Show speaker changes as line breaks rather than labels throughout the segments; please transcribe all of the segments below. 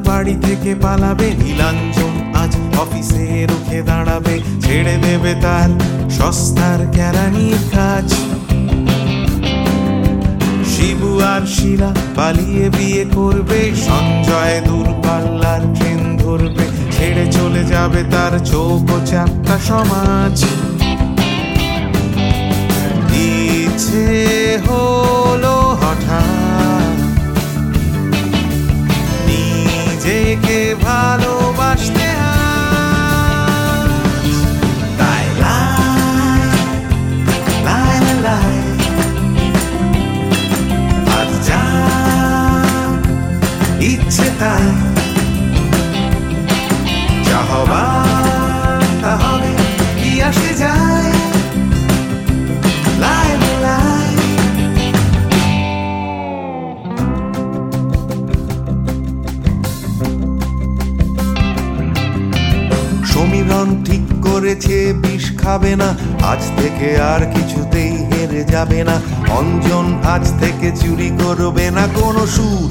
বাড়ি থেকে পালাবে, নীলাঞ্জন আজ অফিসে রুখে দাঁড়াবে, ছেড়ে দেবে তার সস্তার কেরানির কাজ। শিবু আর শিলা পালিয়ে বিয়ে করবে, সঞ্জয় দূরপাল্লার ট্রেন ধরবে, ছেড়ে চলে যাবে তার চৌকো চাপটা সমাজ। ইচ্ছে হলো হঠাৎ নিজেকে ভালোবাসতে, তাই লাই লাই আজ যা ইচ্ছে তাই, যা হবার তা হবে, কি আসে যায়। লাই লাই সমীরণ ঠিক করেছে বিষ খাবে না, আজ থেকে আর কিছুতেই হেরে যাবে না। অঞ্জন আজ থেকে চুরি করবে না কোনো সুর,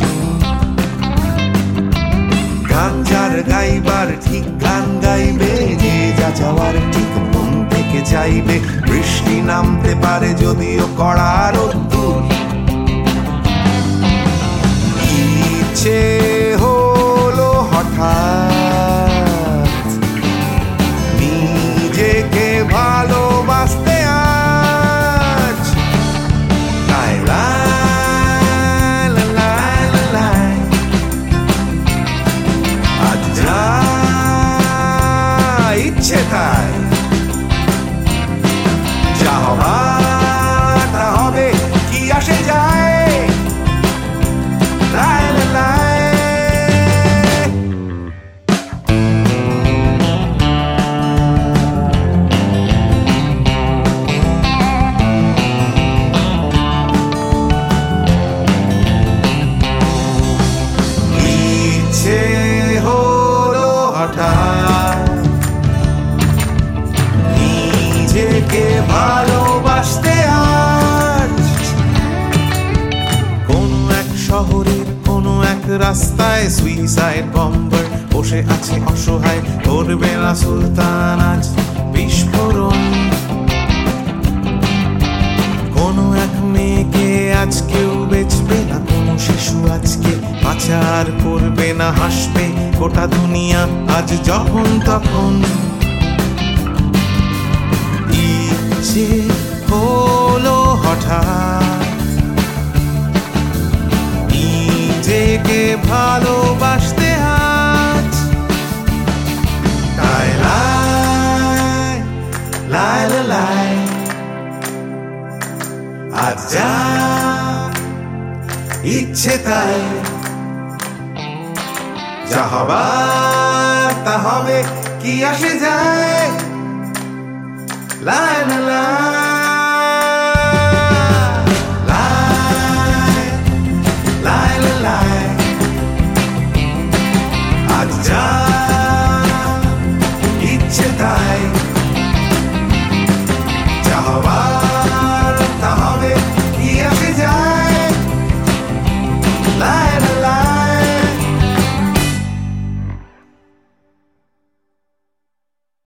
গান যার গাইবার ঠিক গান গাইবে, যে যা চাওয়ার ঠিক মন থেকে চাইবে। বৃষ্টি নামতে পারে যদিও কড়া রোদ্দুর, ইচ্ছে হলো হঠাৎ নিজেকে ভালোবাসতে আজ, তাই লাই লাই লাই আজ যা ইচ্ছে তাই, যা হবার তা হবে, কি আসে যায়। লাই লাই ইচ্ছে হলো হঠাৎ নিজেকে ভালোবাসতে আজ। কোন এক শহরের কোন এক রাস্তায় সুইসাইড বম্বার বসে আছে অসহায়, করবে না সুলতান আজ বিস্ফোরণ। কোন এক মেয়েকে আজ কেউ বেচবে না, কোন শিশু আজকে পাচার করবে না, হাসবে গোটা দুনিয়া আজ যখন তখন। ইচ্ছে হলো হঠাৎ নিজেকে ভালোবাসতে আজ, তাই লাই লাই লাই আজ যা ইচ্ছে তাই, যা হবার তা হবে, কি আসে যায়। লাই লাই